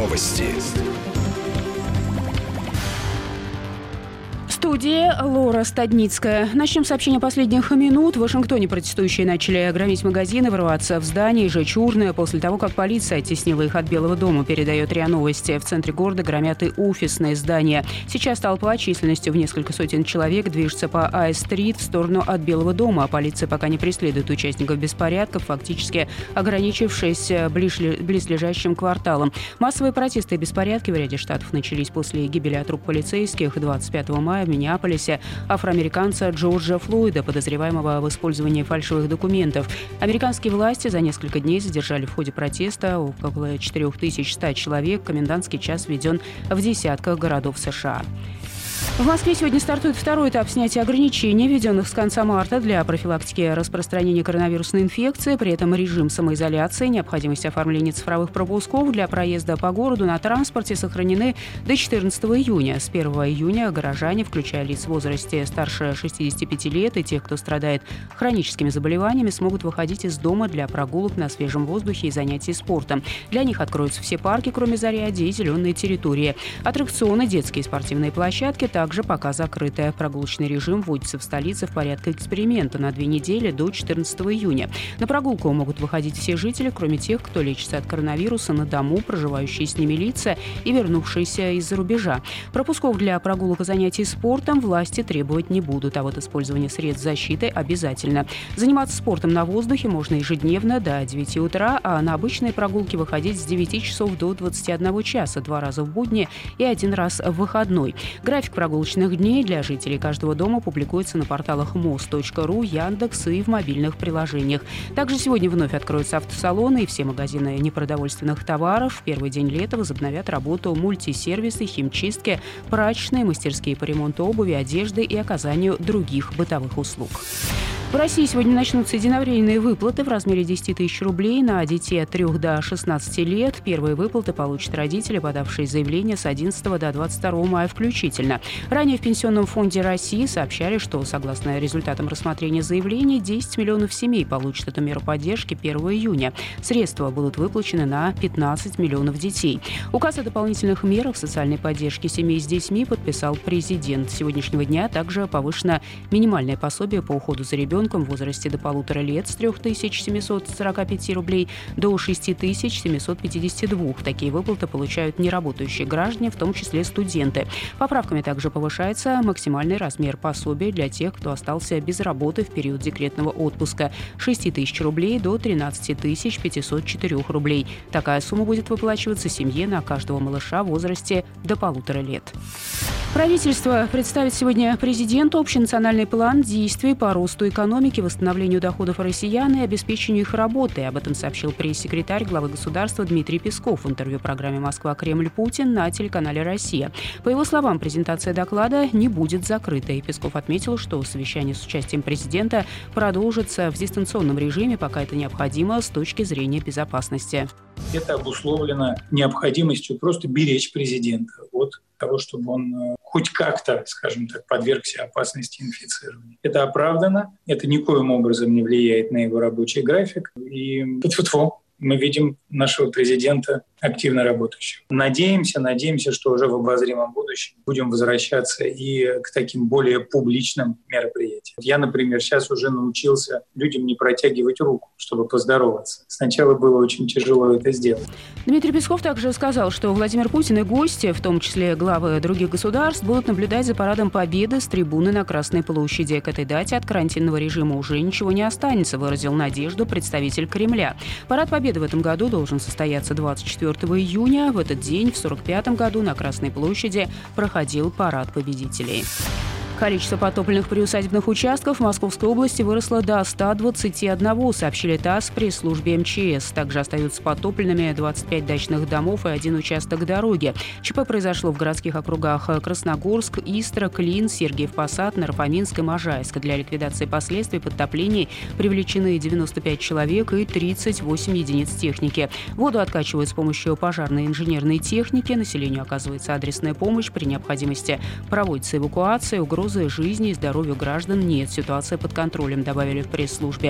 Новости. Студия Лора Стадницкая. Начнем с сообщения последних минут. В Вашингтоне протестующие начали громить магазины, врываться в здания и жечь урны после того, как полиция оттеснила их от Белого дома, передает РИА Новости. В центре города громят и офисные здания. Сейчас толпа численностью в несколько сотен человек движется по Ай-стрит в сторону от Белого дома. А полиция пока не преследует участников беспорядков, фактически ограничившись близлежащим кварталом. Массовые протесты и беспорядки в ряде штатов начались после гибели от рук полицейских 25 мая в Миннеаполисе афроамериканца Джорджа Флойда, подозреваемого в использовании фальшивых документов. Американские власти за несколько дней задержали в ходе протеста около 4100 человек. Комендантский час введен в десятках городов США. В Москве сегодня стартует второй этап снятия ограничений, введенных с конца марта для профилактики распространения коронавирусной инфекции. При этом режим самоизоляции, необходимость оформления цифровых пропусков для проезда по городу на транспорте сохранены до 14 июня. С 1 июня горожане, включая лиц в возрасте старше 65 лет и тех, кто страдает хроническими заболеваниями, смогут выходить из дома для прогулок на свежем воздухе и занятий спортом. Для них откроются все парки, кроме Зарядье, и зеленые территории. Аттракционы, детские и спортивные площадки также пока закрытая. Прогулочный режим вводится в столице в порядке эксперимента на 2 недели до 14 июня. На прогулку могут выходить все жители, кроме тех, кто лечится от коронавируса на дому, проживающие с ними лица и вернувшиеся из-за рубежа. Пропусков для прогулок и занятий спортом власти требовать не будут, а вот использование средств защиты обязательно. Заниматься спортом на воздухе можно ежедневно до 9 утра, а на обычные прогулки выходить с 9 часов до 21 часа 2 раза в будни и 1 раз в выходной. График прогулочных дней для жителей каждого дома публикуется на порталах mos.ru, Яндекс и в мобильных приложениях. Также сегодня вновь откроются автосалоны и все магазины непродовольственных товаров. В первый день лета возобновят работу мультисервисы, химчистки, прачечные, мастерские по ремонту обуви, одежды и оказанию других бытовых услуг. В России сегодня начнутся единовременные выплаты в размере 10 тысяч рублей на детей от 3 до 16 лет. Первые выплаты получат родители, подавшие заявление с 11 до 22 мая включительно. Ранее в Пенсионном фонде России сообщали, что, согласно результатам рассмотрения заявлений, 10 миллионов семей получат эту меру поддержки 1 июня. Средства будут выплачены на 15 миллионов детей. Указ о дополнительных мерах социальной поддержки семей с детьми подписал президент. С сегодняшнего дня также повышено минимальное пособие по уходу за ребенком в возрасте до 1,5 лет с 3745 рублей до 6752. Такие выплаты получают неработающие граждане, в том числе студенты. Поправками также повышается максимальный размер пособия для тех, кто остался без работы в период декретного отпуска с 6 тысяч рублей до 13 504 рублей. Такая сумма будет выплачиваться семье на каждого малыша в возрасте до 1,5 лет. Правительство представит сегодня президенту общенациональный план действий по росту экономики, восстановлению доходов россиян и обеспечению их работы. Об этом сообщил пресс-секретарь главы государства Дмитрий Песков в интервью программе «Москва-Кремль-Путин» на телеканале «Россия». По его словам, презентация доклада не будет закрытой. Песков отметил, что совещание с участием президента продолжится в дистанционном режиме, пока это необходимо с точки зрения безопасности. Это обусловлено необходимостью просто беречь президента от того, чтобы он хоть как-то, скажем так, подвергся опасности инфицирования. Это оправдано, это никоим образом не влияет на его рабочий график. И мы видим нашего президента активно работающим. Надеемся, что уже в обозримом будущем будем возвращаться и к таким более публичным мероприятиям. Я, например, сейчас уже научился людям не протягивать руку, чтобы поздороваться. Сначала было очень тяжело это сделать. Дмитрий Песков также сказал, что Владимир Путин и гости, в том числе главы других государств, будут наблюдать за парадом Победы с трибуны на Красной площади. К этой дате от карантинного режима уже ничего не останется, выразил надежду представитель Кремля. Парад Победы в этом году должен состояться 24 июня. В этот день, в 1945 году, на Красной площади проходил парад победителей. Количество подтопленных приусадебных участков в Московской области выросло до 121, сообщили ТАСС пресс-службе МЧС. Также остаются подтопленными 25 дачных домов и 1 участок дороги. ЧП произошло в городских округах Красногорск, Истра, Клин, Сергиев Посад, Нарфоминск и Можайск. Для ликвидации последствий подтоплений привлечены 95 человек и 38 единиц техники. Воду откачивают с помощью пожарной и инженерной техники. Населению оказывается адресная помощь. При необходимости проводится эвакуация. Угрозы жизни и здоровью граждан нет. Ситуация под контролем, добавили в пресс-службе.